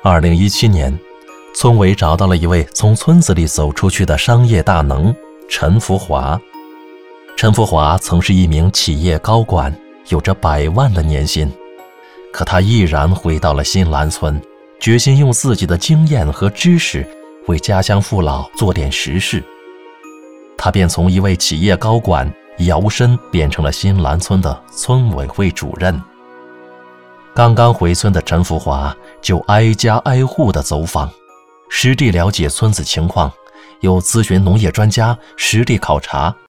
2017年，村委找到了一位从村子里走出去的商业大能陈福华。陈福华曾是一名企业高管，有着100万的年薪，可他毅然回到了新兰村，决心用自己的经验和知识为家乡父老做点实事。他便从一位企业高管摇身变成了新兰村的村委会主任。刚刚回村的陈福华就挨家挨户地走访，实地了解村子情况，又咨询农业专家，实地考察，